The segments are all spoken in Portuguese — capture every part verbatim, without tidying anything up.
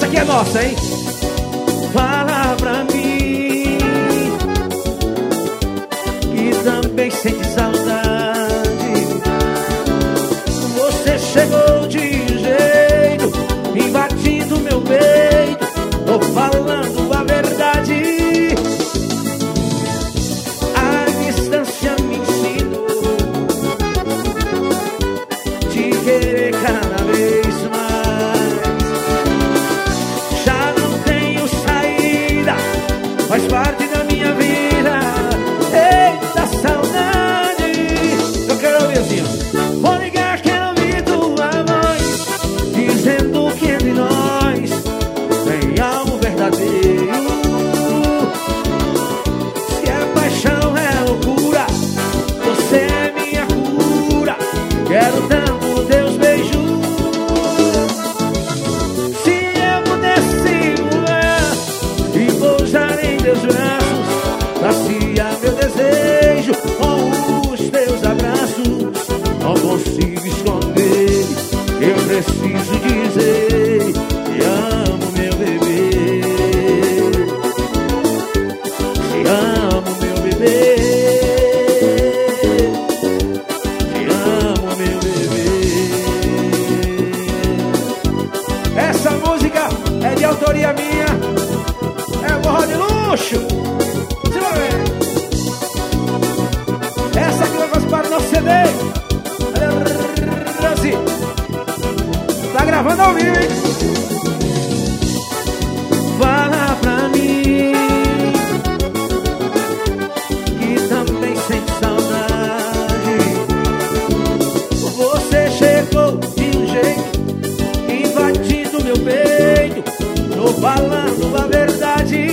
Essa aqui é nossa, hein? Fala pra mim que também sente saudade. Você chegou de jeito, invadindo meu peito. Tô falando a verdade. A distância me ensinou de querer cada vez mais. Já não tenho saída, faz parte da minha vida. Eita saudade. Eu quero ouvir assim, ó. Vou ligar, quero ouvir tua voz dizendo que entre nós tem algo verdadeiro. Se é paixão, é loucura, você é minha cura. Quero tanto teus beijos. Se eu pudesse voar e pousar em teus braços, saciar meu desejo com os teus abraços. Não consigo esconder, eu preciso dizer: te amo, meu bebê. Te amo, meu bebê. Te amo, meu bebê. Essa música é de autoria minha, é forró de luxo. Você vai ver. Essa aqui vai fazer parte do nosso C D. Assim. Tá gravando ao vivo, hein? Fala pra mim que também sente saudade. Você chegou de um jeito, invadindo meu peito. Tô falando a verdade.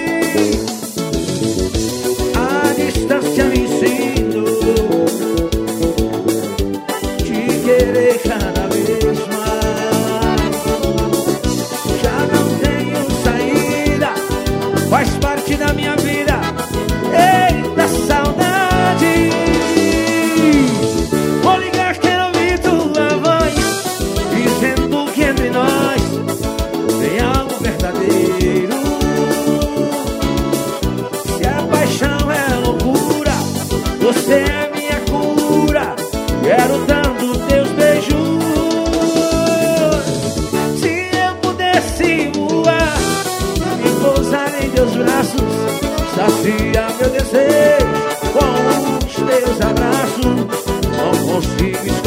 A distância me ensinou de querer cada vez mais. Já não tenho saída, faz parte da minha vida. Eita saudade. Vou ligar, quero ouvir tua voz dizendo que entre nós tem algo verdadeiro. Se a paixão é loucura, você é minha cura. Quero tanto teus beijos. Se eu pudesse voar e pousar em teus braços, sacia meu desejo com os teus abraços. Não consigo esconder,